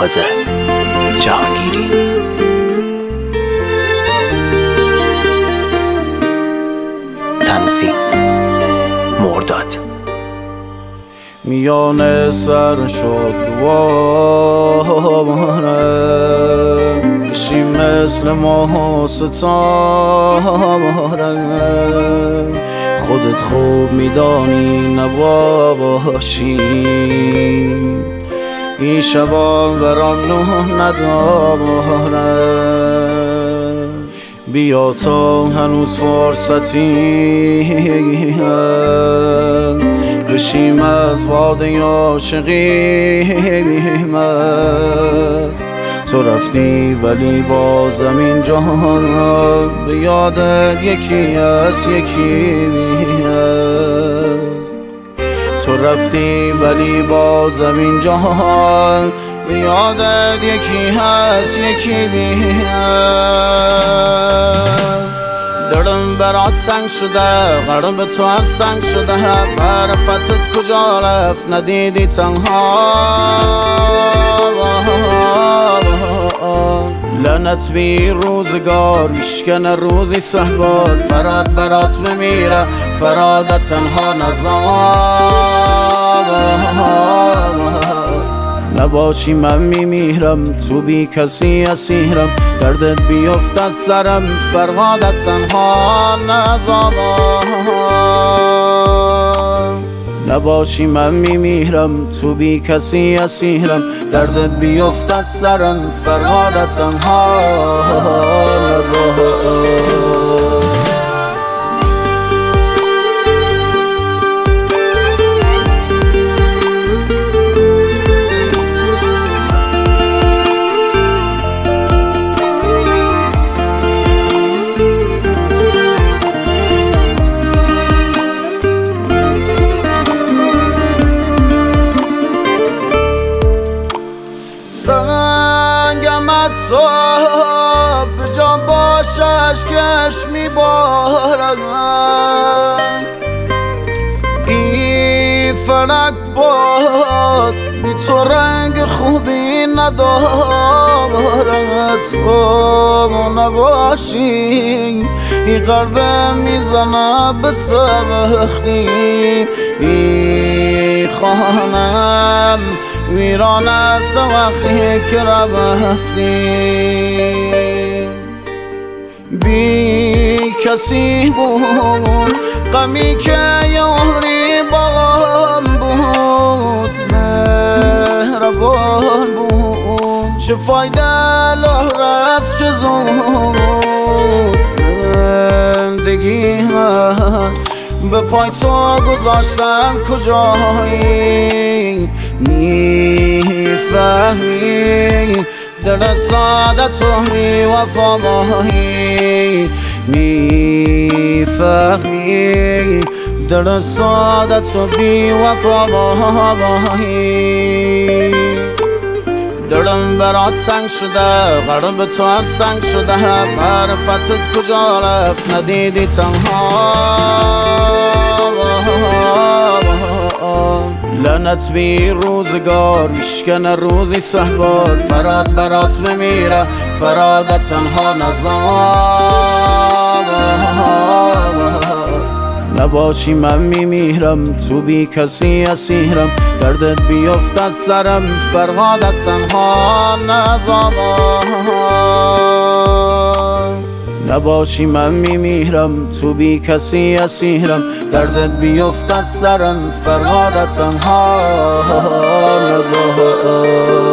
فرهاد جهانگیری. تنظیم مرداد. میان سر شد دوارم بشی مثل ماه و ستارم، خودت خوب میدانی نباشی این شبا برام نه ندارم. بیا تا هنوز فرصتی هست بشیم از باده عاشقی مست. تو رفتی ولی بازم این جهان به یادت یکی هست تو رفتی ولی بازم این جهان به یادت یکی هست دلم برات سنگ شده، قلب تو از سنگ شده، معرفتت کجا رفت ندیدی تنها. لعنت بی روزگار میشکنه روزی سهبار، فراد برات بمیره فرادت تنها نزار. نباشی من میمیرم تو بی کسی اسیرم، دردت بیفت از سرم فرهادت تنها نزار. نباشی من میمیرم تو بی کسی اسیرم، دردت بیفت از سرم فرهادت تنها نزار. سنگمت تو به جان باشش کش میبارد، این فلک باز بی تو رنگ خوبی ندارد. تو نباشی این قلب میزنه به سبختی، این خانم ویران است وقتی که رفتی. بی کسی بود غمی که یاری باغم بود، مهربان بود چه فایده له رفت چه زود. زندگی من به پای تو گذاشتم کجایی، میفهمی دل ساده تو بی وفایی، میفهمی دل ساده تو بی وفایی. دلم برات سنگ شده، قلب تو از سنگ شده، معرفتت کجا رفت ندیدی تنها. لعنت بی روزگار میشکنه روزی سهبار، فراد برات بمیره فرادت تنها نزار. نباشی من میمیرم تو بی کسی اسیرم، دردت بیفت از سرم فرهادت تنها نزار. نباشی من میمیرم تو بی کسی اسیرم، دردت بیفت از سرم فرهادت تنها نزار.